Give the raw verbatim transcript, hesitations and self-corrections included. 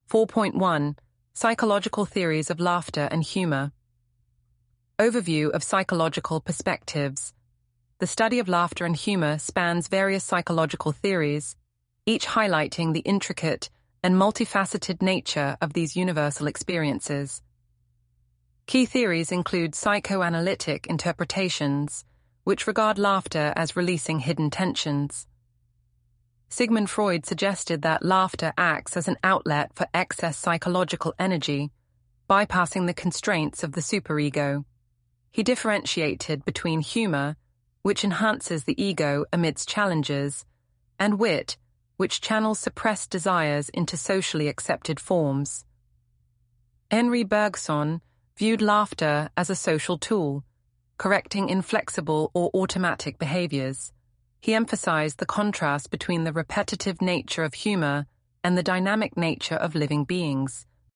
four point one Psychological Theories of Laughter and Humor. Overview of psychological perspectives. The study of laughter and humor spans various psychological theories, each highlighting the intricate and multifaceted nature of these universal experiences. Key theories include psychoanalytic interpretations, which regard laughter as releasing hidden tensions. Sigmund Freud suggested that laughter acts as an outlet for excess psychological energy, bypassing the constraints of the superego. He differentiated between humor, which enhances the ego amidst challenges, and wit, which channels suppressed desires into socially accepted forms. Henri Bergson viewed laughter as a social tool, correcting inflexible or automatic behaviors. He emphasized the contrast between the repetitive nature of humor and the dynamic nature of living beings,